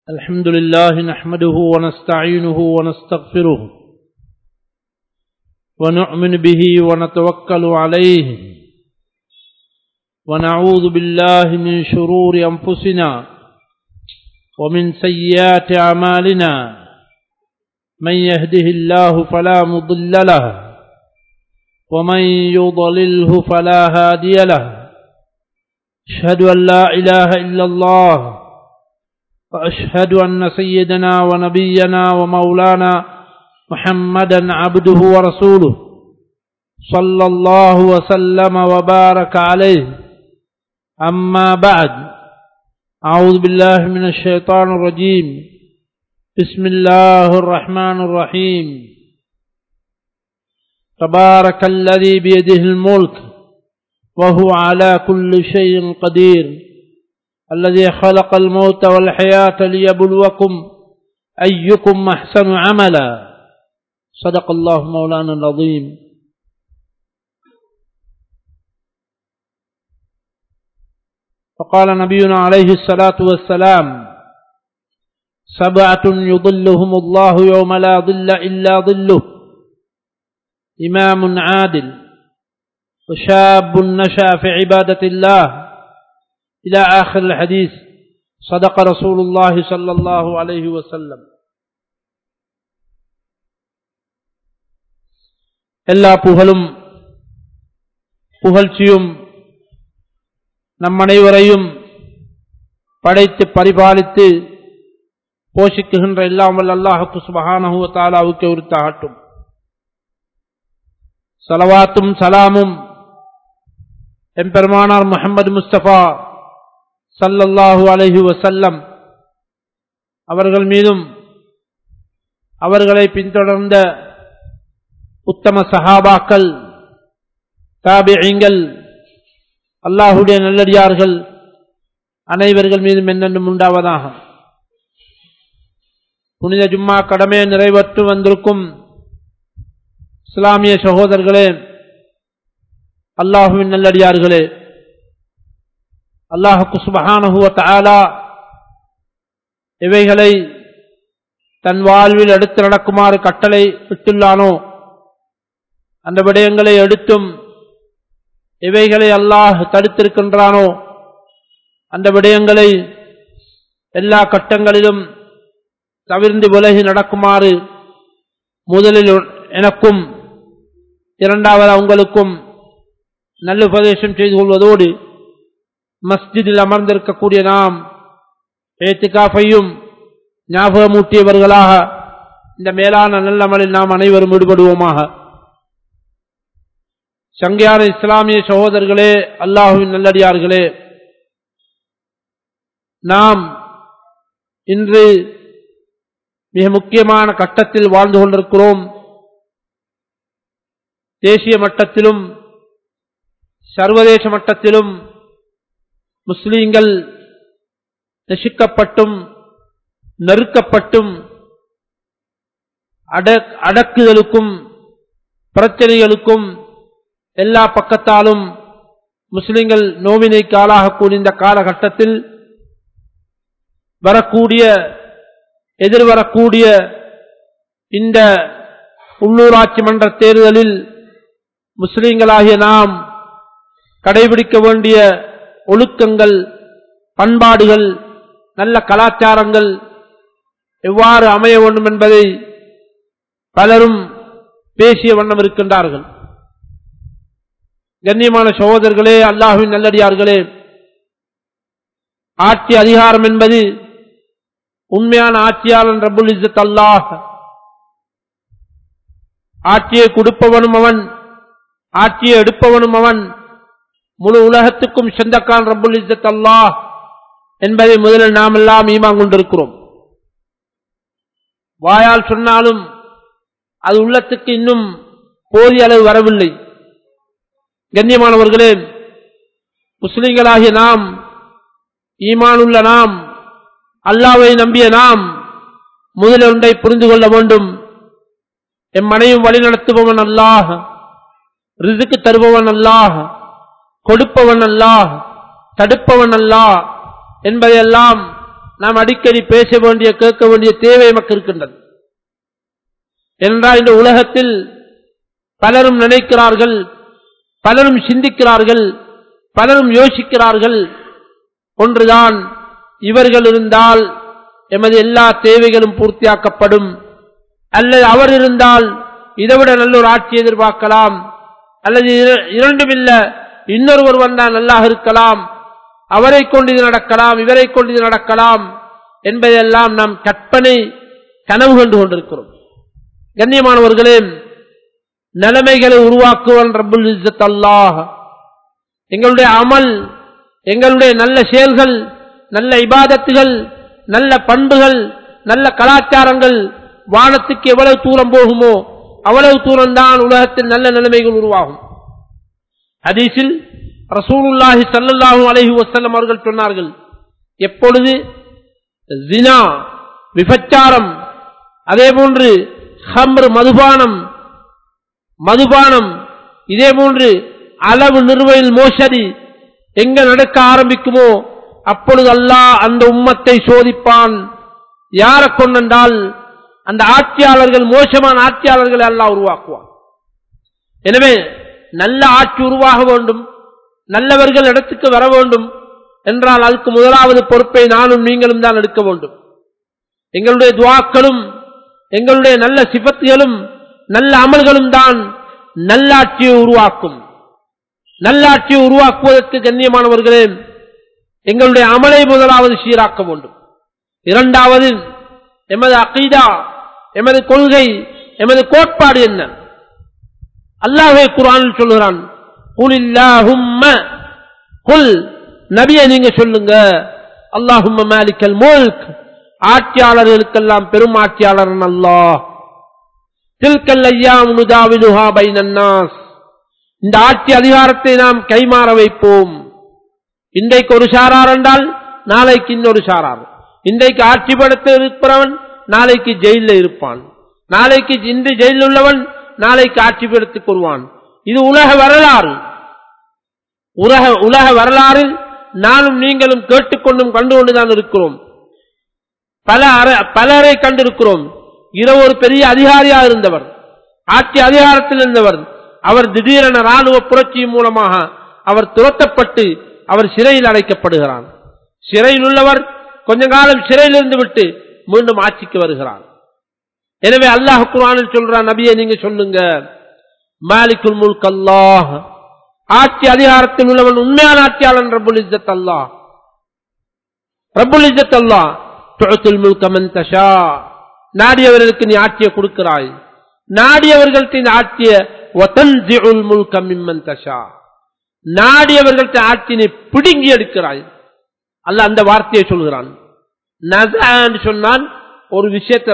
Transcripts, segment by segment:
الحمد لله نحمده ونستعينه ونستغفره ونؤمن به ونتوكل عليه ونعوذ بالله من شرور أنفسنا ومن سيئات أعمالنا من يهده الله فلا مضل له ومن يضلله فلا هادي له أشهد أن لا إله إلا الله وأشهد أن سيدنا ونبينا ومولانا محمدا عبده ورسوله صلى الله وسلم وبارك عليه أما بعد أعوذ بالله من الشيطان الرجيم بسم الله الرحمن الرحيم تبارك الذي بيده الملك وهو على كل شيء قدير الذي خلق الموت والحياة ليبلوكم أيكم أحسن عملا صدق الله مولانا العظيم. فقال نبينا عليه الصلاة والسلام سبعة يظلهم الله يوم لا ظل إلا ظله إمام عادل وشاب نشأ في عبادة الله إلى آخر الحديث صدق رسول الله صلى الله عليه وسلم. எல்லா புகழும் புகழ்ச்சியும் நம் அனைவரையும் படைத்து பரிபாலித்து போஷிக்குகின்ற எல்லாம் வல்ல அல்லாஹ்வுக்கு சுப்ஹானஹு வ தஆலாவுக்கு உரித்தாகட்டும். ஸலவாத்தும் சலாமும் எம்பெருமானார் முஹம்மது முஸ்தபா ஸல்லல்லாஹு அலைஹி வஸல்லம் அவர்கள் மீதும் அவர்களை பின்தொடர்ந்த உத்தம சஹாபாக்கள், தாபிஈன்கள், அல்லாஹ்வுடைய நல்லடியார்கள் அனைவர்கள் மீதும் என்னென்றும் உண்டாவதாக. புனித ஜும்மா கடமையை நிறைவேற்றி வந்திருக்கும் இஸ்லாமிய சகோதரர்களே, அல்லாஹ்வின் நல்லடியார்களே, அல்லாஹ்வுக்கு சுப்ஹானஹு வ தஆலா இவைகளை தன் வாழ்வில் எடுத்து நடக்குமாறு கட்டளை இட்டுள்ளானோ அந்த விடயங்களை எடுத்தும், இவைகளை அல்லாஹ் தடுத்திருக்கின்றானோ அந்த விடயங்களை எல்லா கட்டங்களிலும் தவிர்ந்து விலகி நடக்குமாறு முதலில் எனக்கும் இரண்டாவது உங்களுக்கும் நல்லுபதேசம் செய்து கொள்வதோடு மஸ்ஜிதில் அமர்ந்திருக்கக்கூடிய நாம் இத்திகாஃபையும் ஞாபகமூட்டியவர்களாக இந்த மேலான நல்லமலில் நாம் அனைவரும் ஈடுபடுவோமாக. சங்கையான இஸ்லாமிய சகோதரர்களே, அல்லாஹ்வின் நல்லடியார்களே, நாம் இன்று மிக முக்கியமான கட்டத்தில் வாழ்ந்து கொண்டிருக்கிறோம். தேசிய மட்டத்திலும் சர்வதேச மட்டத்திலும் முஸ்லீம்கள் நசுக்கப்பட்டும் நெருக்கப்பட்டும் அடக்குதலுக்கும் பிரச்சனைகளுக்கும் எல்லா பக்கத்தாலும் முஸ்லிம்கள் நோவினைக்கு ஆளாகக்கூடிய இந்த காலகட்டத்தில் எதிர்வரக்கூடிய இந்த உள்ளூராட்சி மன்ற தேர்தலில் முஸ்லிம்களாகிய நாம் கடைபிடிக்க வேண்டிய ஒழுக்கங்கள், பண்பாடுகள், நல்ல கலாச்சாரங்கள் எவ்வாறு அமைய வேண்டும் என்பதை பலரும் பேசிய வண்ணம் இருக்கின்றார்கள். கண்ணியமான சகோதரர்களே, அல்லாஹ்வின் நல்லடியார்களே, ஆட்சி அதிகாரம் என்பது உண்மையான ஆட்சியாளன் ரப்புல் இஸ்ஸத் அல்லாஹ். ஆட்சியை கொடுப்பவனும் அவன், ஆட்சியை எடுப்பவனும் அவன், முழு உலகத்துக்கும் சொந்தக்காரன் ரப்புல் இஸ்ஸத் அல்லாஹ் என்பதை முதலில் நாம் எல்லாம் ஈமான் கொண்டிருக்கிறோம். வாயால் சொன்னாலும் அது உள்ளத்துக்கு இன்னும் போதிய அளவு வரவில்லை. கண்ணியமானவர்களே, முஸ்லிம்களாகிய நாம், ஈமானுள்ள நாம், அல்லாஹ்வை நம்பிய நாம் முதல் ஒன்றை புரிந்து கொள்ள வேண்டும். எம் மனையும் வழிநடத்துபவன் அல்லாஹ், ரிஸ்க் தருபவன் அல்லாஹ், கொடுப்பவன் அல்லாஹ், தடுப்பவன் அல்லாஹ் என்பதையெல்லாம் நாம் அடிக்கடி பேச வேண்டிய கேட்க வேண்டிய தேவை நமக்கு இருக்கின்றது. என்றால் இந்த உலகத்தில் பலரும் நினைக்கிறார்கள், பலரும் சிந்திக்கிறார்கள், பலரும் யோசிக்கிறார்கள். ஒன்றுதான், இவர்கள் இருந்தால் எமது எல்லா தேவைகளும் பூர்த்தியாக்கப்படும், அல்லது அவர் இருந்தால் இதைவிட நல்ல ஒரு ஆட்சி எதிர்பார்க்கலாம், அல்லது இரண்டும் இல்ல இன்னொருவர் வந்தால் நல்லாக இருக்கலாம், அவரை கொண்டு இது நடக்கலாம், இவரை கொண்டு இது நடக்கலாம் என்பதெல்லாம் நாம் கற்பனை கனவு கண்டு கொண்டிருக்கிறோம். கண்ணியமானவர்களே, நிலைமைகளை உருவாக்குவன் ரப்புல் இஸ்ஸத் அல்லாஹ். எங்களுடைய அமல், எங்களுடைய நல்ல செயல்கள், நல்ல இபாதத்துகள், நல்ல பண்புகள், நல்ல கலாச்சாரங்கள் வானத்துக்கு எவ்வளவு தூரம் போகுமோ அவ்வளவு தூரம் தான் உலகத்தில் நல்ல நிலைமைகள் உருவாகும். ஹதீஸில் ரசூலுல்லாஹி ஸல்லல்லாஹு அலைஹி வஸல்லம் அவர்கள் சொன்னார்கள், எப்பொழுது ஜினா, விபச்சாரம், அதேபோன்று ஹம்ர் மதுபானம், இதேபோன்று அளவு நிறுவையில் மோசடி எங்க நடக்க ஆரம்பிக்குமோ அப்பொழுது அல்லாஹ் அந்த உம்மத்தை சோதிப்பான். யாரை கொண்டால் அந்த ஆட்சியாளர்கள், மோசமான ஆட்சியாளர்களை அல்லாஹ் உருவாக்குவான். எனவே நல்ல ஆட்சி உருவாக வேண்டும், நல்லவர்கள் இடத்துக்கு வர வேண்டும் என்றால் அதுக்கு முதலாவது பொறுப்பை நானும் நீங்களும் தான் எடுக்க வேண்டும். எங்களுடைய துஆக்களும் எங்களுடைய நல்ல சிபத்துகளும் நல்ல அமல்களும் தான் நல்லாட்சியை உருவாக்கும். நல்லாட்சியை உருவாக்குவதற்கு கண்ணியமானவர்களே, எங்களுடைய அமலை முதலாவது சீராக்க வேண்டும். இரண்டாவது, எமது அகீதா, எமது கொள்கை, எமது கோட்பாடு என்ன? அல்லாஹ்வே குர்ஆனில் சொல்கிறான், குலில்லாஹும்ம, குல், நபியே நீங்க சொல்லுங்க, அல்லாஹும்ம மாலிகல் முல்க், ஆட்சியாளர்களுக்கெல்லாம் பெரும் ஆட்சியாளர் அல்லாஹ், தில்கல் அய்யாம் நுதாவிலுஹா பைனன் நாஸ், இந்த ஆட்சி அதிகாரத்தை நாம் கைமாற வைப்போம். இன்றைக்கு ஒரு சாரார் என்றால் நாளைக்கு இன்னொரு சாரார். இன்றைக்கு ஆட்சி படத்தில் இருக்கிறவன் நாளைக்கு ஜெயிலில் இருப்பான், நாளைக்கு இன்று ஜெயிலில் உள்ளவன் நாளைக்கு ஆட்சி படத்துக்கு வருவான். இது உலக வரலாறு. உலக வரலாறில் நானும் நீங்களும் கேட்டுக்கொண்டும் கண்டுகொண்டுதான் இருக்கிறோம். பலரை கண்டிருக்கிறோம். இரவு ஒரு பெரிய அதிகாரியாக இருந்தவர், ஆட்சி அதிகாரத்தில் இருந்தவர், அவர் திடீரென ராணுவ புரட்சி மூலமாக அவர் துரத்தப்பட்டு அவர் சிறையில் அடைக்கப்படுகிறார். சிறையில் உள்ளவர் கொஞ்ச காலம் சிறையில் இருந்து விட்டு மீண்டும் ஆட்சிக்கு வருகிறார். எனவே அல்லாஹ் குர்ஆனில் சொல்றான், நபியே நீங்க சொல்லுங்க, மாலிகுல் முல்க் அல்லாஹ், ஆட்சி அதிகாரத்தில் உள்ளவன் உண்மையான ஆட்சியாளன் ரப்புல் இஸ்ஸத் அல்லாஹ். ரப்புல் இஸ்ஸத் அல்லாஹ், துஅத்துல் முல்க மன் தஷா, நாடியவர்களுக்கு நீ ஆட்சியை கொடுக்கிறாய், நாடியவர்களுக்கு இந்த ஆட்சியை வதன்சிஉல் முல்க மிம்மன் தஷா, நாடியவர்களுக்கு ஆட்சியை பிடுங்கி எடுக்கிறாய். அல்லாஹ் அந்த வார்த்தையை சொல்கிறான். நஸான்னு சொன்னால் ஒரு விஷயத்தை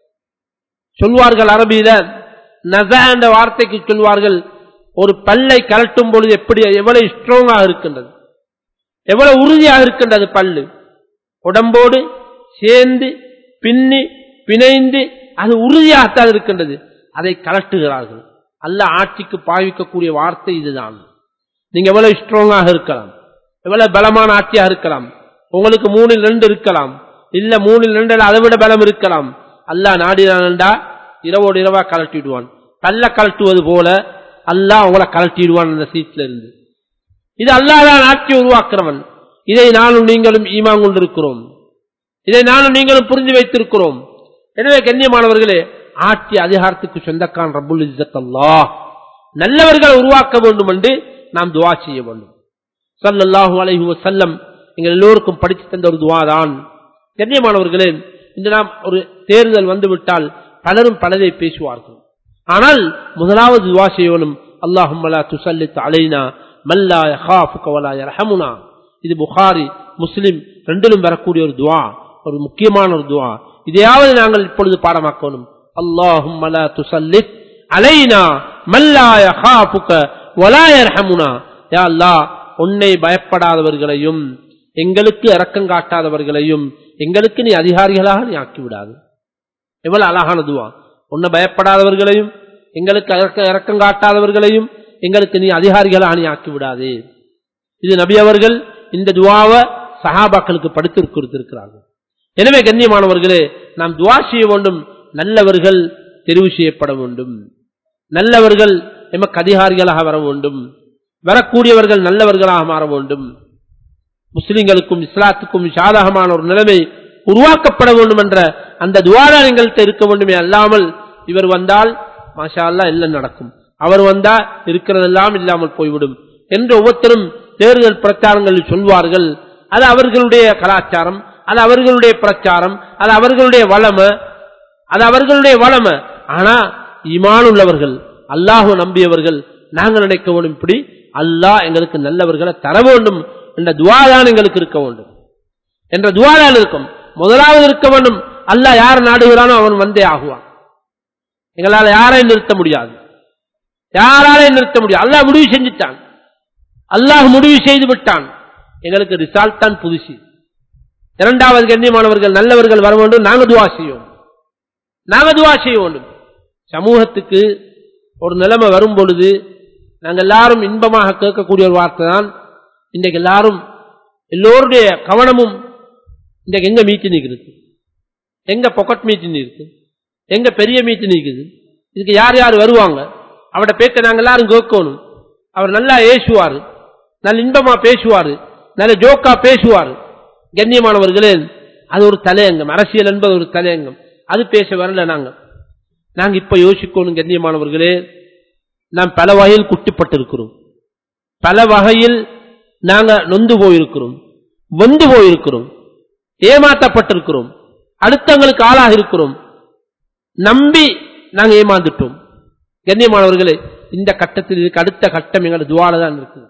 சொல்வார்கள் அரபியில, நஸா என்ற வார்த்தைக்கு சொல்வார்கள், ஒரு பல்லை கலட்டும் பொழுது எவ்வளவு ஸ்ட்ராங்காக இருக்கின்றது, எவ்வளவு உறுதியாக இருக்கின்றது பல்லு, உடம்போடு சேர்ந்து பின்னி பிணைந்து அது உறுதியாகத்தான் இருக்கின்றது, அதை கலட்டுகிறார்கள். அல்லாஹ் ஆட்சிக்கு பாவிக்கக்கூடிய வார்த்தை இதுதான். நீங்க எவ்வளவு ஸ்ட்ராங்காக இருக்கலாம், எவ்வளவு பலமான ஆட்சியாக இருக்கலாம், உங்களுக்கு 3-2 இருக்கலாம், இல்ல 3-2 அதை விட பலம் இருக்கலாம். அல்லாஹ் நாடினான்டா இரவோடு இரவா கலட்டிடுவான். பல்ல கலட்டுவது போல அல்லாஹ் உங்களை கலட்டிடுவான் அந்த சீட்ல இருந்து. இது அல்லாஹ் தான் ஆட்சி உருவாக்குறவன். இதை நானும் நீங்களும் ஈமான் கொண்டிருக்கிறோம், இதை நானும் நீங்களும் புரிஞ்சு வைத்திருக்கிறோம். எனவே கண்ணியமானவர்களே, ஆட்சி அதிகாரத்துக்கு சொந்தக்கான் ரப்புல் இஸ்ஸத் அல்லாஹ். நல்லவர்களை உருவாக்க வேண்டும் என்று நாம் துஆ செய்ய வேண்டும். ஸல்லல்லாஹு அலைஹி வஸல்லம் எங்கள் எல்லோருக்கும் படித்து தந்த ஒரு துஆ தான். கண்ணியமானவர்களே, இன்று நாம் ஒரு தேர்தல் வந்துவிட்டால் பலரும் பலரை பேசுவார்கள். ஆனால் முதலாவது துஆ செய்யணும், அல்லாஹும்ம லா துஸல்லித் அலைனா மன் லா யகாஃபுக வலா யர்ஹமுனா. இது புகாரி முஸ்லிம் ரெண்டிலும் வரக்கூடிய ஒரு துஆ, ஒரு முக்கியமான ஒரு துஆ. இதையாவது நாங்கள் இப்பொழுது பாடமாக்கணும். அல்லாஹும்ம லா துஸல்லித் அலைனா மன் லா யகாஃபுக வலா யர்ஹமுனா. யா அல்லாஹ், உன்னை பயப்படாதவர்களையும் எங்களுக்கு இரக்கம் காட்டாதவர்களையும் எங்களுக்கு நீ அதிகாரிகளாக நீ ஆக்கிவிடாது. எவ்வளவு அழகான துஆ. உன்னை பயப்படாதவர்களையும் எங்களுக்கு இரக்கம் காட்டாதவர்களையும் எங்களுக்கு நீ அதிகாரிகளாக நீ ஆக்கிவிடாதே. இது நபி அவர்கள் இந்த துஆவை சஹாபாக்களுக்கு படித்து கொடுத்திருக்கிறார்கள். எனவே கண்ணியமானவர்களே, நாம் துஆ செய்ய வேண்டும், நல்லவர்கள் தெரிவு செய்யப்பட வேண்டும், நல்லவர்கள் எமக்கு அதிகாரிகளாக வர வேண்டும், வரக்கூடியவர்கள் நல்லவர்களாக மாற வேண்டும், முஸ்லிம்களுக்கும் இஸ்லாத்துக்கும் சாதகமான ஒரு நிலைமை உருவாக்கப்பட வேண்டும் என்ற அந்த துஆ எங்கள்கிட்ட இருக்க வேண்டுமே அல்லாமல் இவர் வந்தால் மாஷா அல்லாஹ் எல்லாம் நடக்கும், அவர் வந்தா இருக்கிறதெல்லாம் இல்லாமல் போய்விடும் என்று ஒவ்வொருத்தரும் தேர்தல் பிரச்சாரங்களில் சொல்வார்கள். அது அவர்களுடைய கலாச்சாரம், அது அவர்களுடைய பிரச்சாரம், அது அவர்களுடைய வளமை, அது அவர்களுடைய வளமை. ஆனா ஈமான் உள்ளவர்கள், அல்லாஹ் நம்பியவர்கள் நாங்கள் நினைக்க வேண்டும், இப்படி அல்லாஹ் எங்களுக்கு நல்லவர்களை தர வேண்டும் என்ற துஆ தான் எங்களுக்கு இருக்க வேண்டும் என்ற துஆ தான் இருக்கும். முதலாவது இருக்க வேண்டும், அல்லாஹ் யார் நாடுகிறானோ அவன் வந்தே ஆகுவான். எங்களால் யாரையும் நிறுத்த முடியாது, யாராலையும் நிறுத்த முடியாது. அல்லாஹ் முடிவு செஞ்சுட்டான், அல்லாஹ் முடிவு செய்து விட்டான். எங்களுக்கு ரிசால்ட் தான் புதுசு. இரண்டாவது கண்ணியமானவர்கள் நல்லவர்கள் வர வேண்டும், நாங்க துஆ செய்வோம், நாங்க துஆ செய்ய வேண்டும். சமூகத்துக்கு ஒரு நிலைமை வரும் பொழுது நாங்கள் எல்லாரும் இன்பமாக கேட்கக்கூடிய ஒரு வார்த்தை தான், இன்றைக்கு எல்லாரும் எல்லோருடைய கவனமும் இன்றைக்கு எங்க மீட்டிங் இருக்குது, எங்க பாக்கெட் மீட்டிங் இருக்கு, எங்க பெரிய மீட்டிங் இருக்குது, இதுக்கு யார் யார் வருவாங்க, அவட பேச்ச நாங்கள் எல்லாரும் கேட்கணும். அவர் நல்லா ஏசுவாரு, நல்ல இன்பமா பேசுவாரு, நல்ல ஜோக்கா பேசுவாரு. கண்ணியமானவர்களே, அது ஒரு தலையங்கம், அரசியல் என்பது ஒரு தலையங்கம், அது பேச வரல. நாங்க இப்ப யோசிக்கணும் கண்ணியமானவர்களே, நாம் பல வகையில் குட்டிப்பட்டிருக்கிறோம், பல வகையில் நாங்க நொந்து போயிருக்கிறோம், வெந்து போயிருக்கிறோம், ஏமாற்றப்பட்டிருக்கிறோம், அடுத்தவங்களுக்கு ஆளாக இருக்கிறோம், நம்பி நாங்க ஏமாந்துட்டோம். கண்ணியமானவர்களே, இந்த கட்டத்தில் இதுக்கு அடுத்த கட்டம் எங்களோட துஆல தான் இருக்குது.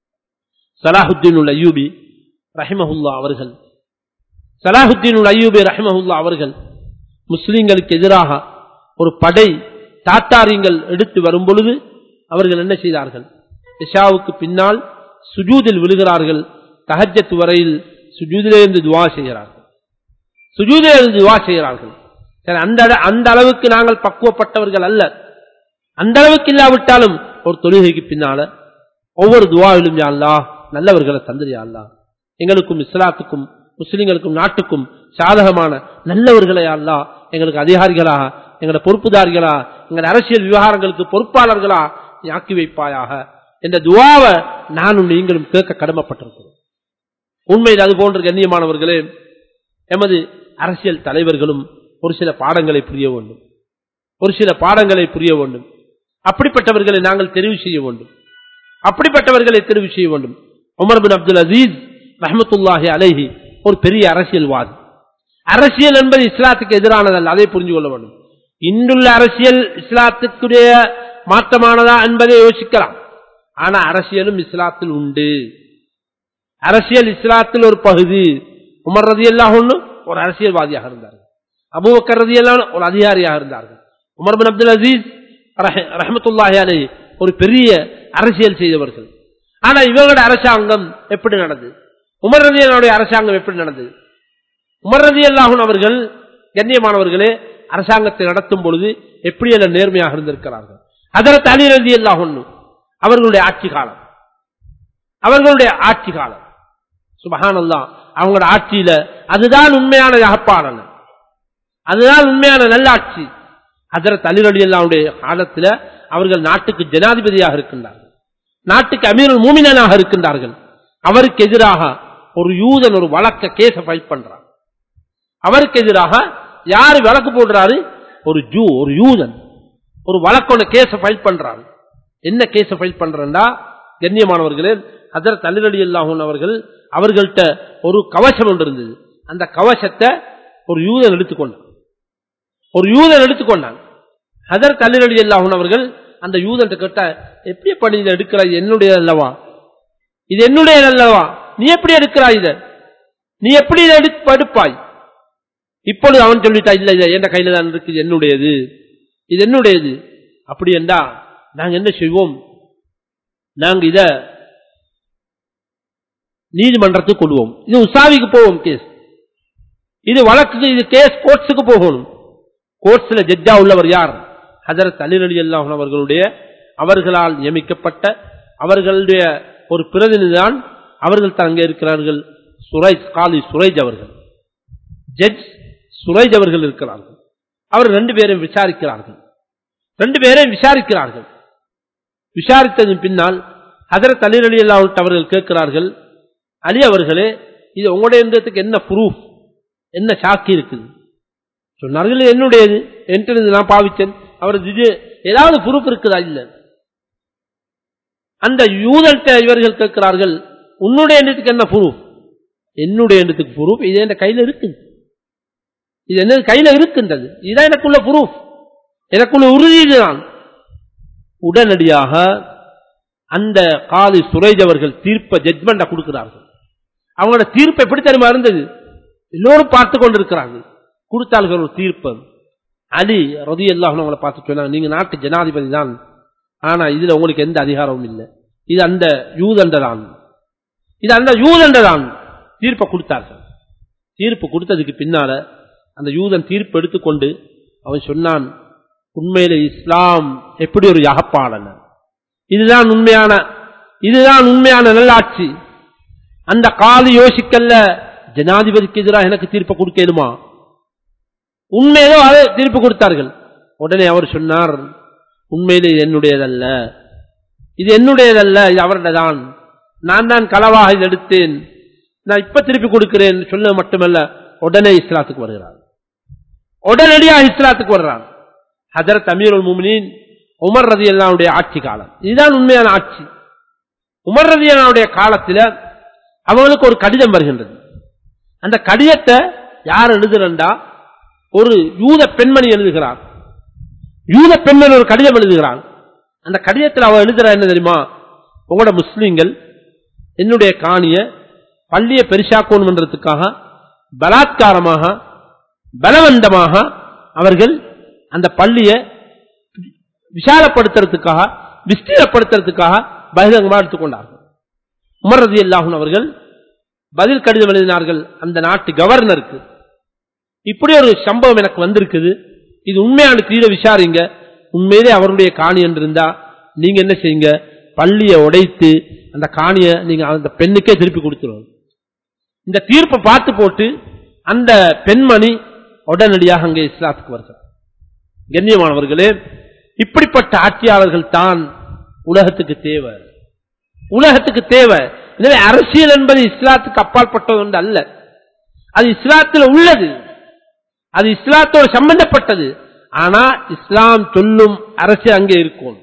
ஸலாஹுத்தீன் அய்யூபி ரஹிமஹுல்லாஹ் அவர்கள், ஸலாஹுத்தீன் அய்யூபி ரஹிமஹுல்லாஹ் அவர்கள் முஸ்லிம்களுக்கு எதிராக ஒரு படை தாத்தாரியங்கள் எடுத்து வரும் பொழுது அவர்கள் என்ன செய்தார்கள், இஷாவுக்கு பின்னால் சுஜூதில் விழுகிறார்கள், தஹஜ்ஜத் வரையில் சுஜூதிலிருந்து துஆ செய்கிறார்கள், சுஜூதிலிருந்து துஆ செய்கிறார்கள். அந்த அளவுக்கு நாங்கள் பக்குவப்பட்டவர்கள் அல்ல, அந்த அளவுக்கு இல்லாவிட்டாலும் ஒரு தொழுகைக்கு பின்னால ஒவ்வொரு துஆவிலும் யா அல்லாஹ் நல்லவர்களை தந்திரியா அல்லாஹ், எங்களுக்கும் இஸ்லாத்துக்கும் முஸ்லிம்களுக்கும் நாட்டுக்கும் சாதகமான நல்லவர்களை யா அல்லாஹ் எங்களுக்கு அதிகாரிகளாக, எங்களோட பொறுப்புதாரிகளா, எங்களோட அரசியல் விவகாரங்களுக்கு பொறுப்பாளர்களா ஆக்கி வைப்பாயாக என்ற துஆவை நானும் நீங்களும் கேட்க கடமைப்பட்டிருக்கிறோம். உண்மையில் அது போன்ற கண்ணியமானவர்களே, எமது அரசியல் தலைவர்களும் ஒரு சில பாடங்களை புரிய வேண்டும், ஒரு சில பாடங்களை புரிய வேண்டும். அப்படிப்பட்டவர்களை நாங்கள் தெரிவு செய்ய வேண்டும், அப்படிப்பட்டவர்களை தெரிவு செய்ய வேண்டும். உமர் பின் அப்துல் அசீஸ் ரஹ்மத்துல்லாஹி அலைஹி ஒரு பெரிய அரசியல்வாதி. அரசியல் என்பது இஸ்லாத்துக்கு எதிரானதல்ல, அதை புரிந்து கொள்ள வேண்டும். இன்றுள்ள அரசியல் இஸ்லாத்துக்குரிய மாற்றமானதா என்பதை யோசிக்கலாம். ஆனா அரசியலும் இஸ்லாத்தில் உண்டு, அரசியல் இஸ்லாத்தில் ஒரு பகுதி. உமர் ரலியல்லாஹு அன்ஹு ஒரு அரசியல்வாதியாக இருந்தார்கள், அபூபக்கர் ரலியல்லாஹு அன்ஹு ஒரு அதிகாரியாக இருந்தார்கள், உமர் பின் அப்துல் அசீஸ் ரஹ்மத்துல்லாஹி அலைஹி ஒரு பெரிய அரசியல் செய்தவர்கள். ஆனா இவர்களுடைய அரசாங்கம் எப்படி நடந்தது, உமர் ரலியல்லாஹு அரசாங்கம் எப்படி நடந்தது? உமர் ரலியல்லாஹு அன்ஹு அவர்கள் கண்ணியமானவர்களே அரசாங்கத்தை நடத்தும் பொழுது எப்படி எல்லாம் நேர்மையாக இருந்திருக்கிறார்கள். ஹஜ்ரத் அலி ரலியல்லாஹு அன்ஹு அவர்களுடைய ஆட்சி காலம், அவர்களுடைய ஆட்சி காலம் சுப்ஹானல்லாஹ், அவங்களோட ஆட்சியில அதுதான் உண்மையான யகப்பாளன், அதுதான் உண்மையான நல்லாட்சி. ஹஜ்ரத் அலி ரலியல்லாஹுடைய காலத்தில் அவர்கள் நாட்டுக்கு ஜனாதிபதியாக இருக்கின்றார்கள், நாட்டுக்கு அமீருல் மூமினானாக இருக்கின்றார்கள். அவருக்கு எதிராக ஒரு யூதன் ஒரு வழக்க கேஸ ஃபைல் பண்றார். அவருக்கு எதிராக யாரு வழக்கு போடுறாரு? ஒரு யூதன் ஒரு வழக்கோட கேஸ ஃபைல் பண்றாரு. என்ன கேஸ ஃபைல் பண்றா கண்ணியமானவர்களே, ஹஜ்ரத் அலி ரலியல்லாஹு அன்ஹு அவர்கள் அவர்கள்ட்ட ஒரு கவசம் ஒன்று இருந்தது. அந்த கவசத்தை ஒரு யூதன் எடுத்துக்கொண்டான். ஹஜ்ரத் அலி ரலியல்லாஹு அன்ஹு அவர்கள் அந்த யூதன் கேட்டா, எப்படி பண்ணி இதை எடுக்கிறாய், என்னுடைய அல்லவா, இது என்னுடைய அல்லவா, நீ எப்படி எடுக்கிறாய், இதை நீ எப்படி இதை எடுப்பாய்? இப்பொழுது அவன் சொல்லிட்டா, இல்ல இல்ல என் கையில தான் இருக்கு, என்னுடையது, இது என்னுடையது. அப்படி என்றா நாங்க என்ன செய்வோம், நாங்க இத நீதிமன்றத்துக்கு கொள்வோம், இது உசாவிக்கு போவோம் கேஸ், இது வழக்கு, இது கேஸ் கோர்ட்ஸுக்கு போகணும். கோர்ட்ஸ்ல ஜட்ஜா உள்ளவர் யார்? ஹஜ்ரத் அலி ரலியல்லாஹு அன்ஹு அவர்களுடைய அவர்களால் நியமிக்கப்பட்ட அவர்களுடைய ஒரு பிரதிநிதி தான். அவர்கள் தான் அங்கே இருக்கிறார்கள், காலி சுரைஜ் அவர்கள். ஜட்ஜ் சுரைஜ் அவர்கள் இருக்கிறார்கள். அவர் 2 பேரையும் விசாரிக்கிறார்கள். விசாரித்ததன் பின்னால் ஹஜ்ரத் அலி ரலியல்லாஹு அவர்கள் கேட்கிறார்கள், அலி அவர்களே, இது உங்களுடைய இருந்ததுக்கு என்ன ப்ரூஃப், என்ன சாக்கி இருக்குது? சொன்னார்கள், என்னுடையது, என்கிட்ட நான் பாவிச்சேன். அவரது ஏதாவது ப்ரூஃப் இருக்குதா? இல்ல. அந்த யூதர்கிட்ட இவர்கள் கேட்கிறார்கள், உன்னுடைய எண்ணத்துக்கு என்ன ப்ரூஃப்? என்னுடைய எண்ணத்துக்கு ப்ரூஃப் இது என் கையில இருக்குது, இது என்ன கையில இருக்கின்றது, இதுதான் எனக்குள்ள ப்ரூஃப், எனக்குள்ள உறுதிதான். உடனடியாக அந்த காதி சுரைஜ் அவர்கள் தீர்ப்பை ஜட்மெண்ட கொடுக்கிறார்கள். அவங்களோட தீர்ப்பு எப்படி தெரியுமா இருந்தது? எல்லோரும் பார்த்து கொண்டிருக்கிறார்கள். கொடுத்தார்கள் ஒரு தீர்ப்பு. அலி ரலியல்லாஹு அன்ஹு அவங்களை பார்த்து சொன்னாங்க, நீங்க நாட்டு ஜனாதிபதி தான், ஆனா இதுல உங்களுக்கு எந்த அதிகாரமும் இல்லை, இது அந்த யூதண்டதான், தீர்ப்பை கொடுத்தார்கள். தீர்ப்பு கொடுத்ததுக்கு பின்னால அந்த யூதன் தீர்ப்பு எடுத்துக்கொண்டு அவன் சொன்னான், உண்மையிலே இஸ்லாம் எப்படி ஒரு யகப்பாளன், இதுதான் உண்மையான நல்லாட்சி. அந்த காதி யோசிக்கல்ல, ஜனாதிபதிக்கு எதிராக எனக்கு தீர்ப்பு கொடுக்கலுமா? உண்மையிலோ அதை தீர்ப்பு கொடுத்தார்கள். உடனே அவர் சொன்னார், உண்மையிலே இது என்னுடையதல்ல, இது அவருடையதான், நான் தான் களவாக இது எடுத்தேன், நான் இப்ப திருப்பி கொடுக்கிறேன் சொல்ல மட்டுமல்ல, உடனே இஸ்லாத்துக்கு வருகிறார். உடனடியாக இஸ்லாத்துக்கு வர்றான். ஹஜ்ரத் அமீருல் முஃமினீன் உமர் ரலியல்லாஹு அன்ஹு ஆட்சி காலம். இதுதான் உண்மையான ஆட்சி. உமர் ரலியல்லாஹு அன்ஹு காலத்தில் அவங்களுக்கு ஒரு கடிதம் வருகின்றது. அந்த கடிதத்தை யார் எழுதுறா? ஒரு யூத பெண்மணி எழுதுகிறார். ஒரு கடிதம் எழுதுகிறான். அந்த கடிதத்தில் அவ எழுதுற என்ன தெரியுமா? உங்களோட முஸ்லிம்கள் என்னுடைய காணிய பள்ளியை பெருசாக்கணும் என்றதுக்காக பலாத்காரமாக பலவந்தமாக அவர்கள் அந்த பள்ளியை விசாலப்படுத்துறதுக்காக விஸ்தீரப்படுத்துறதுக்காக பகிரங்கமாக எடுத்துக்கொண்டார்கள். உமர் ரலியல்லாஹு அன்ஹு அவர்கள் பதில் கடிதம் எழுதினார்கள் அந்த நாட்டு கவர்னருக்கு, இப்படி ஒரு சம்பவம் எனக்கு வந்திருக்குது, இது உண்மையான தீர விசாரிங்க, உண்மையிலே அவருடைய காணி என்று இருந்தா நீங்க என்ன செய்யுங்க, பள்ளியை உடைத்து அந்த காணியை நீங்க அந்த பெண்ணுக்கே திருப்பி கொடுத்துருவோம். இந்த தீர்ப்பை பார்த்து போட்டு அந்த பெண்மணி உடனடியாக அங்கே இஸ்லாத்துக்கு வருகிறார். கண்ணியமானவர்களே, இப்படிப்பட்ட ஆட்சியாளர்கள் தான் உலகத்துக்கு தேவை. எனவே அரசியல் என்பது இஸ்லாத்துக்கு அப்பாற்பட்டது ஒன்று அல்ல, அது இஸ்லாத்தில் உள்ளது, அது இஸ்லாத்தோடு சம்பந்தப்பட்டது. ஆனா இஸ்லாம் சொல்லும் அரசியல் அங்கே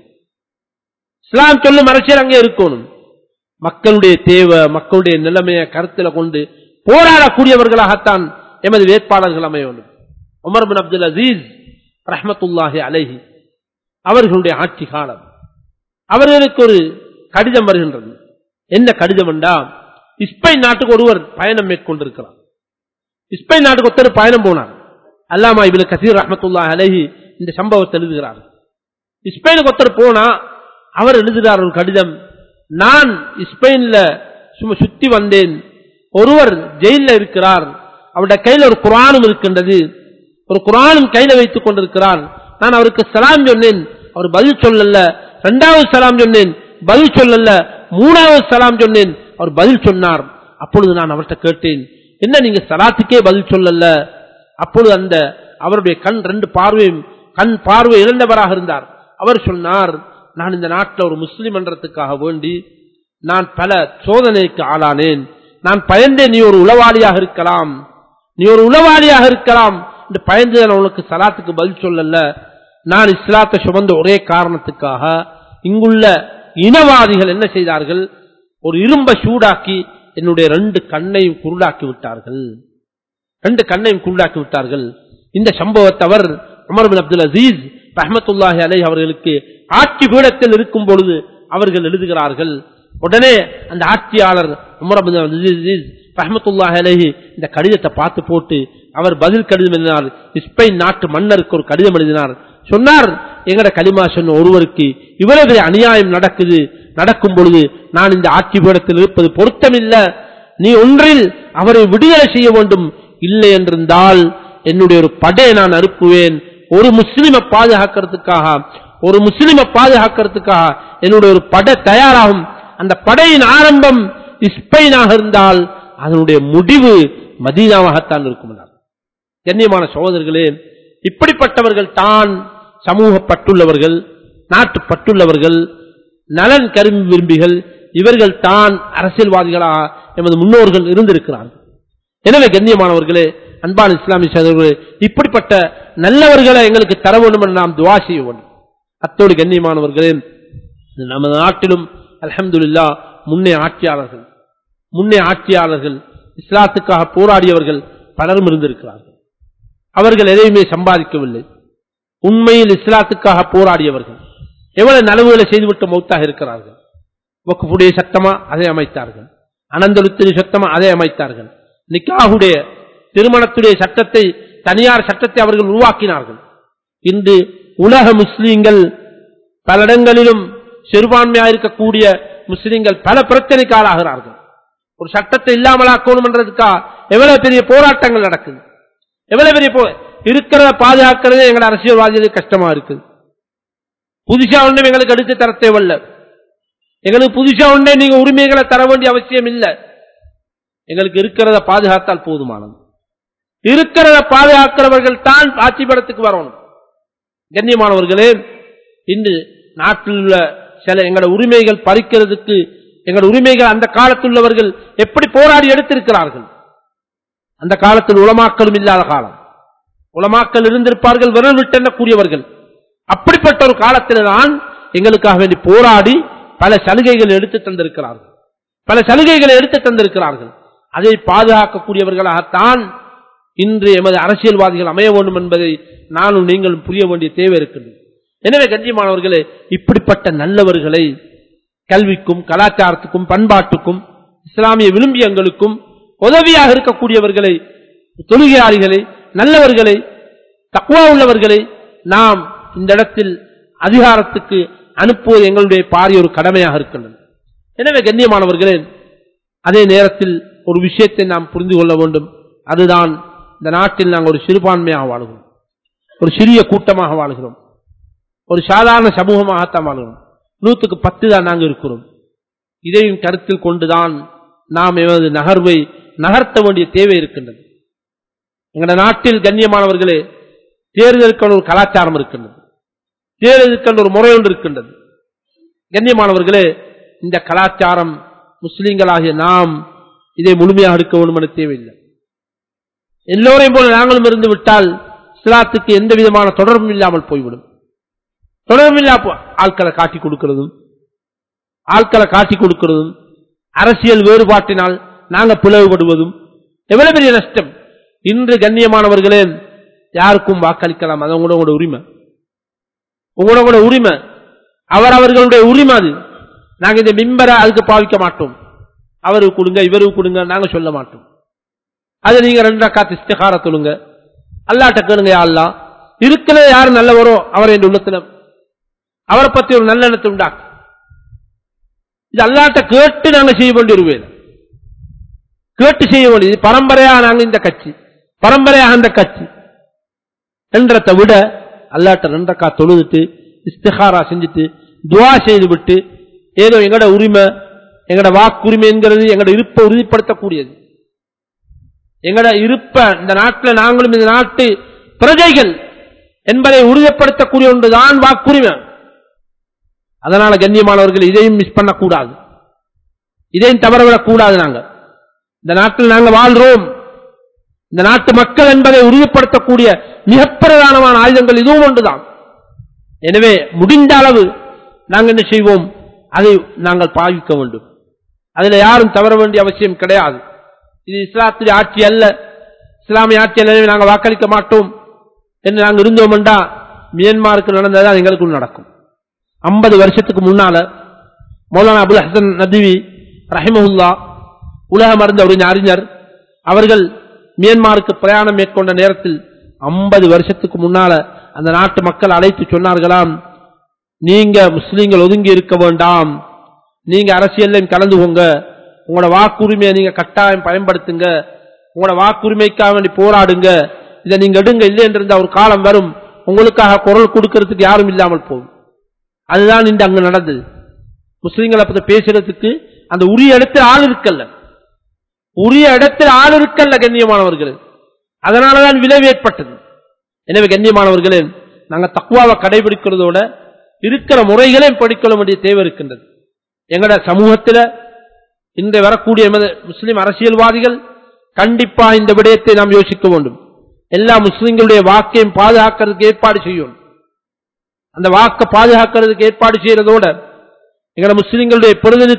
இருக்கணும். மக்களுடைய தேவை, மக்களுடைய நிலைமையை கருத்தில் கொண்டு போராடக்கூடியவர்களாகத்தான் எமது வேட்பாளர்கள் அமைய வேண்டும். உமர் பின் அப்துல் அசீஸ் ரஹ்மத்துல்லாஹி அலைஹி அவர்களுடைய ஆட்சி காலம், அவர்களுக்கு ஒரு கடிதம் வருகின்றது. என்ன கடிதம் என்றா, ஸ்பெயின் நாட்டுக்கு ஒருவர் பயணம் மேற்கொண்டிருக்கிறார். ஸ்பெயின் நாட்டுக்கு ஒருத்தர் பயணம் போனார். அல்லாமா இப்னு கஸீர் ரஹ்மத்துல்லாஹி அலைஹி இந்த சம்பவத்தை எழுதுகிறார். ஸ்பெயினுக்கு ஒருத்தர் போனா அவர் எழுதுகிறார் ஒரு கடிதம், நான் ஸ்பெயின்ல சும்மா சுத்தி வந்தேன், ஒருவர் ஜெயில இருக்கிறார், அவருடைய கையில் ஒரு குர்ஆனும் இருக்கின்றது, ஒரு குர்ஆனும் கையில வைத்துக் கொண்டிருக்கிறார். நான் அவருக்கு சலாம் சொன்னேன், அவர் பதில் சொல்லல. 2வது சலாம் சொன்னேன், பதில் சொல்லல. 3வது சலாம் சொன்னேன், அவர் பதில் சொன்னார். அப்பொழுது நான் அவர்கிட்ட கேட்டேன், என்ன நீங்க சலாத்துக்கே பதில் சொல்லல? அப்பொழுது அந்த அவருடைய கண் பார்வை இழந்தவராக இருந்தார். அவர் சொன்னார், நான் இந்த நாட்டில் ஒரு முஸ்லிம் என்றதுக்காக வேண்டி நான் பல சோதனைக்கு ஆளானேன், நான் பயந்தேன், நீ ஒரு உளவாளியாக இருக்கலாம் என்று பயந்து நான் உனக்கு சலாத்துக்கு பதில் சொல்லல. நான் இஸ்லாத்தை சுமந்த ஒரே காரணத்துக்காக இங்குள்ள இனவாதிகள் என்ன செய்தார்கள், ஒரு இரும்பை சூடாக்கி என்னுடைய 2 கண்ணையும் குருடாக்கி விட்டார்கள். இந்த சம்பவத்தை அவர் உமர் பின் அப்துல் அசீஸ் ரஹ்மத்துல்லாஹி அலைஹி அவர்களுக்கு ஆட்சி பீடத்தில் இருக்கும் பொழுது அவர்கள் எழுதுகிறார்கள். உடனே அந்த ஆட்சியாளர் உமர் பின் அப்துல் அசீஸ் ரஹ்மத்துல்லாஹி அலைஹி இந்த கடிதத்தை பார்த்து போட்டு அவர் பதில் கடிதம் எழுதினார். ஸ்பெயின் நாட்டு மன்னருக்கு ஒரு கடிதம் எழுதினார். சொன்னார், எங்கட கலிமா சொன்ன ஒருவருக்கு இவ்வளவு அநியாயம் நடக்கும் பொழுது நான் இந்த ஆட்சி பீடத்தில் இருப்பது பொருத்தமில்லை, நீ ஒன்றில் அவரை விடுதலை செய்ய வேண்டும், இல்லை என்றிருந்தால் என்னுடைய ஒரு படையை நான் அனுப்புவேன், ஒரு முஸ்லிமை பாதுகாக்கிறதுக்காக என்னுடைய ஒரு படை தயாராகும். அந்த படையின் ஆரம்பம் ஸ்பெயினாக இருந்தால் அதனுடைய முடிவு மதீனாவாகத்தான் இருக்கும். கண்ணியமான சகோதரர்களே, இப்படிப்பட்டவர்கள் தான் சமூகப்பட்டுள்ளவர்கள், நாட்டு பட்டுள்ளவர்கள், நலன் கரும்பு விரும்பிகள். இவர்கள் தான் அரசியல்வாதிகளாக எமது முன்னோர்கள் இருந்திருக்கிறார்கள். எனவே கண்ணியமானவர்களே, அன்பான இஸ்லாமிய சகோதரர்களே, இப்படிப்பட்ட நல்லவர்களை எங்களுக்கு தர வேண்டும் என்று நாம் துஆ செய்ய வேண்டும். அத்தோடு கண்ணியமானவர்களே, நமது நாட்டிலும் அல்ஹம்துலில்லாஹ் முன்னே ஆட்சியாளர்கள் இஸ்லாத்துக்காக போராடியவர்கள் பலரும் இருந்திருக்கிறார்கள். அவர்கள் எதையுமே சம்பாதிக்கவில்லை. உண்மையில் இஸ்லாத்துக்காக போராடியவர்கள் எவ்வளவு நலவுகளை செய்துவிட்டு மௌத்தாக இருக்கிறார்கள். வக்ஃபுடைய சட்டமா அதை அமைத்தார்கள், அனந்தலுத்திரி சட்டமா அதை அமைத்தார்கள், நிக்காஹுடைய திருமணத்துடைய சட்டத்தை, தனியார் சட்டத்தை அவர்கள் உருவாக்கினார்கள். இன்று உலக முஸ்லீம்கள் பல இடங்களிலும் சிறுபான்மையாக இருக்கக்கூடிய முஸ்லீம்கள் பல பிரச்சனைக்கு ஆளாகிறார்கள். ஒரு சட்டத்தை இல்லாமலாக்கணும் என்றதுக்கா எவ்வளவு பெரிய போராட்டங்கள் நடக்குது, எவ்வளவு பெரிய இருக்கிறத பாதுகாக்கிறது எங்களை அரசியல்வாதிகளுக்கு கஷ்டமா இருக்குது. புதுசா ஒன்றும் எங்களுக்கு எடுத்து தர தேவையில்ல, எங்களுக்கு புதுசா ஒன்றே நீங்க உரிமைகளை தர வேண்டிய அவசியம் இல்லை. எங்களுக்கு இருக்கிறத பாதுகாத்தால் போதுமானது. இருக்கிறத பாதுகாக்கிறவர்கள் தான் ஆட்சி படத்துக்கு வரணும். கண்ணியமானவர்களே, இன்று நாட்டில் உள்ள சில எங்களோட உரிமைகள் பறிக்கிறதுக்கு, எங்களோட உரிமைகள் அந்த காலத்தில் உள்ளவர்கள் எப்படி போராடி எடுத்திருக்கிறார்கள். அந்த காலத்தில் உலமாக்களும் இல்லாத காலம், உலமாக்கள் இருந்திருப்பார்கள், விரல் விட்டு எண்ணக்கூடியவர்கள். அப்படிப்பட்ட ஒரு காலத்தில் தான் எங்களுக்காக வேண்டி போராடி பல சலுகைகள் எடுத்து தந்திருக்கிறார்கள். அதை பாதுகாக்கக்கூடியவர்களாகத்தான் இன்று எமது அரசியல்வாதிகள் அமைய வேண்டும் என்பதை நானும் நீங்களும் புரிய வேண்டிய தேவை இருக்கின்றது. எனவே கண்ணியமானவர்களே, இப்படிப்பட்ட நல்லவர்களை கல்விக்கும் கலாச்சாரத்துக்கும் பண்பாட்டுக்கும் இஸ்லாமிய விழும்பியங்களுக்கும் உதவியாக இருக்கக்கூடியவர்களை, தொழுகையாளிகளை, நல்லவர்களை, தக்வா உள்ளவர்களை நாம் இந்த இடத்தில் அதிகாரத்துக்கு அனுப்புவது எங்களுடைய பாரிய ஒரு கடமையாக இருக்கின்றது. எனவே கண்ணியமானவர்களே, அதே நேரத்தில் ஒரு விஷயத்தை நாம் புரிந்து கொள்ள வேண்டும். அதுதான், இந்த நாட்டில் நாங்கள் ஒரு சிறுபான்மையாக வாழுகிறோம், ஒரு சிறிய கூட்டமாக வாழுகிறோம், ஒரு சாதாரண சமூகமாகத்தான் வாழுகிறோம். 100க்கு 10 தான் நாங்கள் இருக்கிறோம். இதையும் கருத்தில் கொண்டுதான் நாம் எமது நகர்வை நகர்த்த வேண்டிய தேவை இருக்கின்றது. எங்கள் நாட்டில் கண்ணியமானவர்களே, தேர்தலுக்கான ஒரு கலாச்சாரம் இருக்கின்றது, தேர்தலுக்கான ஒரு முறை ஒன்று இருக்கின்றது. கண்ணியமானவர்களே, இந்த கலாச்சாரம் முஸ்லீம்களாகிய நாம் இதை முழுமையாக எடுக்க வேண்டும் என தேவையில்லை. எல்லோரையும் போல நாங்களும் இருந்து விட்டால் இஸ்லாத்துக்கு எந்த விதமான தொடர்பும் இல்லாமல் போய்விடும். தொடர்பில்லா ஆட்களை காட்டி கொடுக்கிறதும் அரசியல் வேறுபாட்டினால் நாங்கள் பிளவுபடுவதும் எவ்வளவு பெரிய நஷ்டம். இன்று கண்ணியமானவர்களே, யாருக்கும் வாக்களிக்கலாம், அது உங்களோட உரிமை, உங்களோட உரிமை, அவர்களுடைய உரிமை. அது நாங்கள் இந்த மிம்பரை அதுக்கு பாவிக்க மாட்டோம். அவருக்கு கொடுங்க, இவருக்கு கொடுங்க நாங்க சொல்ல மாட்டோம். அது நீங்க 2 ரக்காத் இஸ்திகார தொழுங்க, அல்லாஹ்ட்ட கேளுங்க, யா அல்லாஹ் இருக்கிற யாரு நல்லவரோ அவர் என் உள்ளத்துல அவரை பத்தி ஒரு நல்ல எண்ணத்தை உண்டாக்கு. இது அல்லாஹ்ட்ட கேட்டு நாங்க செய்ய வேண்டிய ஒரு வேலை, கேட்டு செய்ய வேண்டியது. பரம்பரையா நாங்க இந்த கட்சி, பரம்பரையாக அந்த கட்சி என்றதை விட அல்லாஹ்ட்ட 2 ரக்காத் தொழுதுட்டு இஸ்திகாரா செஞ்சுட்டு துஆ செய்து விட்டு, ஏதோ எங்கட உரிமை, எங்கட வாக்குரிமை என்கிறது எங்கட இருப்பை உறுதிப்படுத்தக்கூடியது. எங்கட இருப்ப இந்த நாட்டில் நாங்களும் இந்த நாட்டு பிரஜைகள் என்பதை உறுதிப்படுத்தக்கூடிய ஒன்றுதான் வாக்குரிமை. அதனால கண்ணியமானவர்கள் இதையும் மிஸ் பண்ணக்கூடாது, இதையும் தவறவிடக்கூடாது. நாங்கள் இந்த நாட்டில் நாங்கள் வாழ்றோம், இந்த நாட்டு மக்கள் என்பதை உறுதிப்படுத்தக்கூடிய மிக பிரதானமான ஆயுதங்கள் இதுவும் ஒன்றுதான். எனவே முடிந்த அளவு நாங்கள் என்ன செய்வோம், அதை நாங்கள் பாவிக்க வேண்டும். அதில் யாரும் தவற வேண்டிய அவசியம் கிடையாது. இது இஸ்லாத்துடைய ஆட்சி அல்ல, இஸ்லாமிய ஆட்சி அல்ல, நாங்கள் வாக்களிக்க மாட்டோம் என்று நாங்கள் இருந்தோம் என்றா மியான்மருக்கு நடந்ததான் எங்களுக்கும் நடக்கும். 50 வருஷத்துக்கு முன்னால மௌலானா அபுல் ஹசன் நத்வி ரஹிமஹுல்லா, உலகம் அறிந்த ஒரு அறிஞர், அவர்கள் மியான்மருக்கு பிரயாணம் மேற்கொண்ட நேரத்தில் 50 வருஷத்துக்கு முன்னால அந்த நாட்டு மக்கள் அழைத்து சொன்னார்களாம், நீங்க முஸ்லீம்கள் ஒதுங்கி இருக்க வேண்டாம், நீங்க அரசியலையும் கலந்துகோங்க, உங்களோட வாக்குரிமையை நீங்க கட்டாயம் பயன்படுத்துங்க, உங்களோட வாக்குரிமைக்காக வேண்டி போராடுங்க, இதை நீங்க எடுங்க, இல்லை என்றிருந்த ஒரு காலம் வரும் உங்களுக்காக குரல் கொடுக்கிறதுக்கு யாரும் இல்லாமல் போகும். அதுதான் இன்று அங்கு நடந்தது. முஸ்லீம்களை பற்றி பேசுறதுக்கு அந்த உரிய இடத்தில் ஆள் இருக்கல்ல, உரிய இடத்தில் ஆள் இருக்கல்ல கண்ணியமானவர்கள். அதனாலதான் விளைவு ஏற்பட்டது. எனவே கண்ணியமானவர்களே, நாங்கள் தக்வாவை கடைபிடிக்கிறதோட இருக்கிற முறைகளையும் படிக்கொள்ள வேண்டிய தேவை இருக்கின்றது. எங்கட சமூகத்தில் இன்று வரக்கூடிய முஸ்லிம் அரசியல்வாதிகள் கண்டிப்பா இந்த விடயத்தை நாம் யோசிக்க வேண்டும். எல்லா முஸ்லிம்களுடைய வாக்கையும் பாதுகாக்கிறதுக்கு ஏற்பாடு செய்யணும். அந்த வாக்கை பாதுகாக்கிறதுக்கு ஏற்பாடு செய்யறதோட எங்கட முஸ்லிம்களுடைய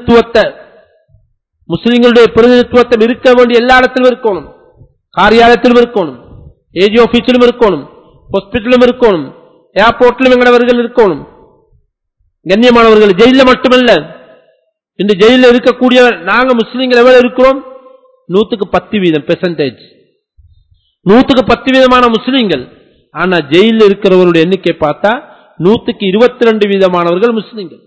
பிரதிநிதித்துவத்தை இருக்க வேண்டிய எல்லா இடத்திலும் இருக்கணும். காரியாலயத்திலும் இருக்கணும், ஏஜி ஆபீஸிலும் இருக்கணும், ஹாஸ்பிட்டலும் இருக்கணும், ஏர்போர்ட்டிலும் எங்கடவர்கள் இருக்கணும். கண்ணியமானவர்கள், ஜெயில மட்டுமல்ல, இன்று ஜெயில இருக்கக்கூடிய நாங்க முஸ்லிம்கள் எவ்வளவு இருக்கிறோம்? 110%, 110% முஸ்லிம்கள். ஆனா ஜெயில இருக்கிறவருடைய எண்ணிக்கை பார்த்தா 122% முஸ்லிம்கள்,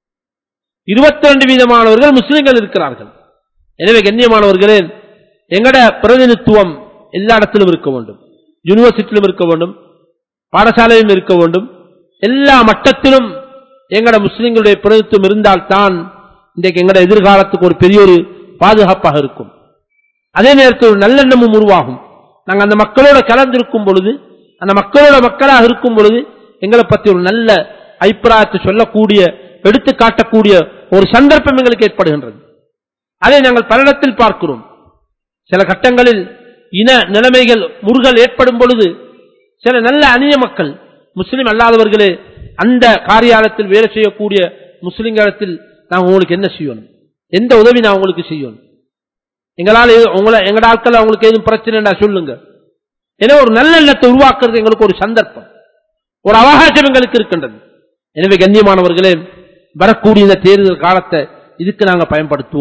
22% முஸ்லிம்கள் இருக்கிறார்கள். எனவே கண்ணியமானவர்களே, எங்கட பிரதிநிதித்துவம் எல்லா இடத்திலும் இருக்க வேண்டும். யூனிவர்சிட்டியிலும் இருக்க வேண்டும், பாடசாலையிலும் இருக்க வேண்டும். எல்லா மட்டத்திலும் எங்கட முஸ்லிம்களுடைய பிரதிநிதித்துவம் இருந்தால்தான் இன்றைக்கு எங்கட எதிர்காலத்துக்கு ஒரு பெரிய ஒரு பாதுகாப்பாக இருக்கும். அதே நேரத்தில் ஒரு நல்லெண்ணமும் உருவாகும். நாங்கள் அந்த மக்களோட கலந்திருக்கும் பொழுது, அந்த மக்களோட மக்களாக இருக்கும் பொழுது எங்களை பற்றி ஒரு நல்ல அபிப்பிராயத்தை சொல்லக்கூடிய, எடுத்து காட்டக்கூடிய ஒரு சந்தர்ப்பம் எங்களுக்கு ஏற்படுகின்றது. அதை நாங்கள் பலரிடத்தில் பார்க்கிறோம். சில கட்டங்களில் இன நிலைமைகள் முறுகல் ஏற்படும் பொழுது சில நல்ல அந்நிய மக்கள், முஸ்லிம் அல்லாதவர்களே, அந்த காரியாலயத்தில் வேலை செய்யக்கூடிய முஸ்லிம்களிடத்தில் நான் உங்களுக்கு என்ன செய்யணும், எந்த உதவி நான் உங்களுக்கு செய்யணும், எங்களால் எங்கட ஆட்கள் அவங்களுக்கு எதுவும் பிரச்சனை சொல்லுங்க. எனவே ஒரு நல்ல எண்ணத்தை உருவாக்குறது எங்களுக்கு ஒரு சந்தர்ப்பம், ஒரு அவகாசம் எங்களுக்கு இருக்கின்றது. எனவே கண்ணியமானவர்களே, வரக்கூடிய இந்த தேர்தல் காலத்தை இதுக்கு நாங்கள்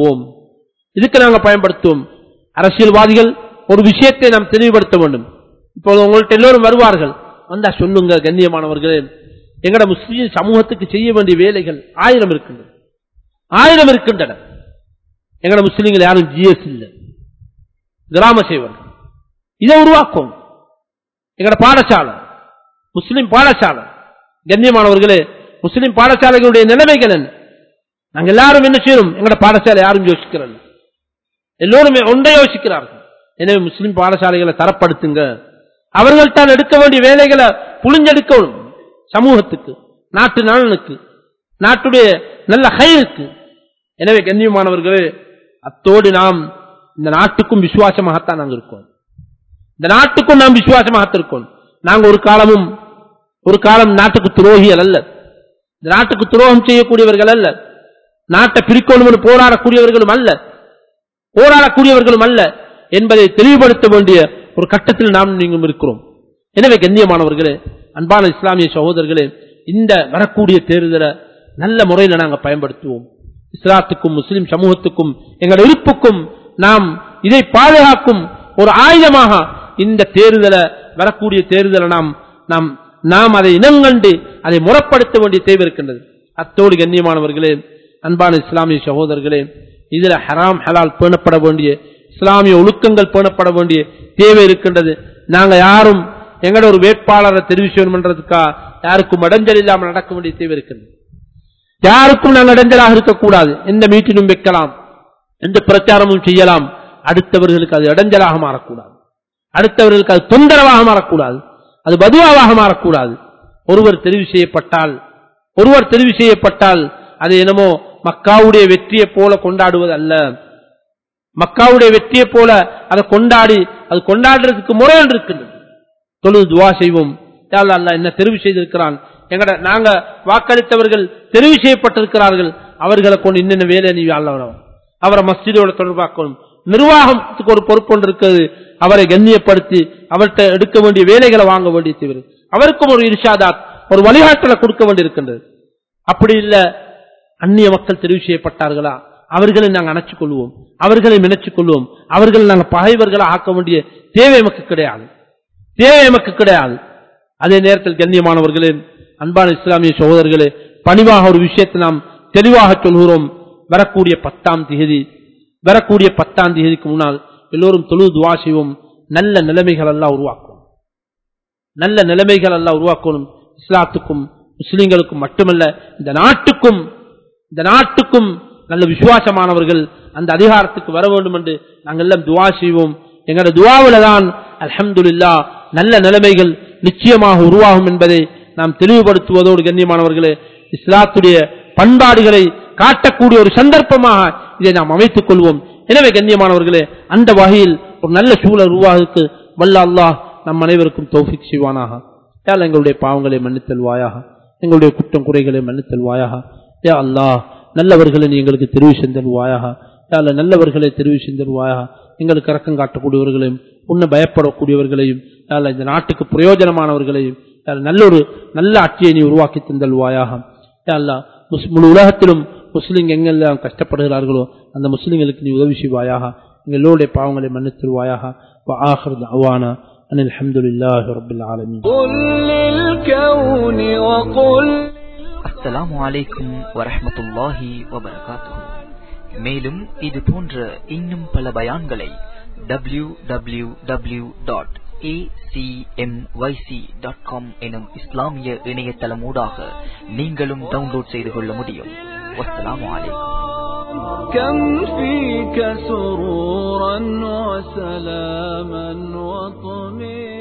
பயன்படுத்துவோம். அரசியல்வாதிகள் ஒரு விஷயத்தை நாம் தெளிவுபடுத்த வேண்டும். இப்போது உங்கள்ட்ட எல்லோரும் வருவார்கள், வந்தா சொல்லுங்க கண்ணியமானவர்களே, எங்கட முஸ்லிம் சமூகத்துக்கு செய்ய வேண்டிய வேலைகள் 1000 இருக்கின்றன. எங்கட முஸ்லிம்கள் யாரும் ஜிஎஸ் இல்லை, கிராம சேவர்கள். இதை உருவாக்கும் எங்கட பாடசாலை, முஸ்லிம் பாடசாலை. கண்ணியமானவர்களே, முஸ்லிம் பாடசாலைகளுடைய நிலைமைகள் என்ன? நாங்கள் எல்லாரும் என்ன செய்யணும்? எங்கட பாடசாலை யாரும் யோசிக்கிறாங்க, எல்லோருமே ஒன்றை யோசிக்கிறார்கள். எனவே முஸ்லிம் பாடசாலைகளை தரப்படுத்துங்க. அவர்கள் தான் எடுக்க வேண்டிய வேலைகளை புளிஞ்செடுக்கணும், சமூகத்துக்கு, நாட்டு நலனுக்கு, நாட்டுடைய நல்ல ஹைருக்கு. எனவே கண்ணியமானவர்களே, அத்தோடு நாம் இந்த நாட்டுக்கும் விசுவாசமாகத்தான் நாங்கள் இருக்கோம். இந்த நாட்டுக்கும் நாம் விசுவாசமாக இருக்கோம். நாங்கள் ஒரு காலம் நாட்டுக்கு துரோகிகள் அல்ல, இந்த நாட்டுக்கு துரோகம் செய்யக்கூடியவர்கள் அல்ல, நாட்டை பிரிக்கணும் போராடக்கூடியவர்களும் அல்ல என்பதை தெளிவுபடுத்த வேண்டிய ஒரு கட்டத்தில் நாம் நீங்களும் இருக்கிறோம். எனவே கண்ணியமானவர்களே, அன்பான இஸ்லாமிய சகோதரர்களே, இந்த வரக்கூடிய தேர்தலை நல்ல முறையில் நாங்கள் பயன்படுத்துவோம். இஸ்லாத்துக்கும் முஸ்லிம் சமூகத்துக்கும் எங்கள் இருப்புக்கும் நாம் இதை பாதுகாக்கும் ஒரு ஆயுதமாக இந்த தேர்தலை, வரக்கூடிய தேர்தலை நாம் அதை இனங்கண்டு அதை முறைப்படுத்த வேண்டிய தேவை இருக்கின்றது. அத்தோடு கண்ணியமானவர்களே, அன்பான இஸ்லாமிய சகோதரர்களே, இதுல ஹராம் ஹலால் பேணப்பட வேண்டிய, இஸ்லாமிய ஒழுக்கங்கள் பேணப்பட வேண்டிய தேவை இருக்கின்றது. நாங்க யாரும் எங்களோட ஒரு வேட்பாளரை தெரிவு செய்யணும்ன்றதுக்கா யாருக்கும் இடைஞ்சல் இல்லாமல் நடக்க வேண்டிய தேவை இருக்கின்றது. யாருக்கும் நாங்கள் இடைஞ்சலாக இருக்கக்கூடாது. எந்த மீட்டிலும் வைக்கலாம், எந்த பிரச்சாரமும் செய்யலாம். அடுத்தவர்களுக்கு அது இடைஞ்சலாக மாறக்கூடாது, அடுத்தவர்களுக்கு அது தொந்தரவாக மாறக்கூடாது, அது பதுவாவாக மாறக்கூடாது. ஒருவர் தெரிவு செய்யப்பட்டால் அது என்னமோ மக்காவுடைய வெற்றியை போல கொண்டாடுவது அல்ல. மக்காவுடைய வெற்றியை போல அதை கொண்டாடுறதுக்கு முறை இருக்கின்றது. தொழுது துவா செய்வோம், யா அல்லாஹ் என்ன தெரிவு செய்திருக்கிறான், நாங்க வாக்களித்தவர்கள் தெரிவு செய்யப்பட்டிருக்கிறார்கள், அவர்களை கொண்டு இன்னென்ன வேலை நீ அவரை மஸ்ஜிதோட தொடர்பாக்கணும். நிர்வாகத்துக்கு ஒரு பொறுப்பு ஒன்று இருக்கிறது, அவரை கண்ணியப்படுத்தி அவர்கிட்ட எடுக்க வேண்டிய வேலைகளை வாங்க வேண்டிய தேவை, அவருக்கும் ஒரு இர்ஷாதாத், ஒரு வழிகாட்டலை கொடுக்க வேண்டியிருக்கின்றது. அப்படி இல்லை, அந்நிய மக்கள் தெரிவு செய்யப்பட்டார்களா, அவர்களை நாங்கள் அணைச்சுக் கொள்வோம், அவர்களை நினைச்சுக் கொள்வோம், அவர்களை நாங்கள் பகைவர்களை ஆக்க வேண்டிய தேவை நமக்கு கிடையாது. அதே நேரத்தில் கண்ணியமானவர்களே, அன்பான இஸ்லாமிய சகோதரர்களே, பணிவாக ஒரு விஷயத்தை நாம் தெளிவாக சொல்கிறோம். வரக்கூடிய 10ஆம் தேதிக்கு முன்னால் எல்லோரும் தொழுது துவா செய்வோம். நல்ல நிலைமைகள் எல்லாம் உருவாக்கணும். இஸ்லாத்துக்கும் முஸ்லிம்களுக்கும் மட்டுமல்ல, இந்த நாட்டுக்கும் நல்ல விசுவாசமானவர்கள் அந்த அதிகாரத்துக்கு வர வேண்டும் என்று நாங்கள் எல்லாம் துவா செய்வோம். எங்களோட துவாவில தான் அல்ஹம்துலில்லாஹ் நல்ல நிலைமைகள் நிச்சயமாக உருவாகும் என்பதை நாம் தெளிவுபடுத்துவதோடு கண்ணியமானவர்களே, இஸ்லாத்துடைய பண்பாடுகளை காட்டக்கூடிய ஒரு சந்தர்ப்பமாக இதை நாம் அமைத்துக் கொள்வோம். எனவே கண்ணியமானவர்களே, அந்த வகையில் ஒரு நல்ல சூழல் உருவாகுக்கு வல்ல அல்லாஹ் நம் அனைவருக்கும் தௌஃபீக் செய்வானாக. யா அல்லாஹ் எங்களுடைய பாவங்களை மன்னித்தல்வாயாக, எங்களுடைய குற்றம் குறைகளை மன்னித்தல்வாயாக. யா அல்லாஹ் நல்லவர்களை நீ எங்களுக்கு தெரிவு செஞ்சல்வாயாக. யா அல்லாஹ் நல்லவர்களை தெரிவு செஞ்சல்வாயாக. எங்களுக்கு இரக்கம் காட்டக்கூடியவர்களையும் உன்னை பயப்படக்கூடியவர்களையும் யா அல்லாஹ் இந்த நாட்டுக்கு பிரயோஜனமானவர்களையும் நல்ல ஆட்சியை நீ உருவாக்கி தந்தல்வாயாக. யா அல்லாஹ் முழு உலகத்திலும் முஸ்லிம் எங்கெல்லாம் கஷ்டப்படுகிறார்களோ அந்த முஸ்லிம்களுக்கு நீ உதவி செய்வாயாக. எங்களுடைய பாவங்களை மன்னித்தல்வாயாக. وآخر دعوانا أن الحمد لله رب العالمين. قل للكون وقل السلام عليكم ورحمة الله وبركاته. மேலும் இது போன்ற இன்னும் பல பயான்களை www.acmyc.com எனும் இஸ்லாமிய இணையதளமூடாக நீங்களும் டவுன்லோட் செய்து கொள்ள முடியும். வஸ்ஸலாமு அலைக்கும். كم فيك سرورا وسلاما وطمئنا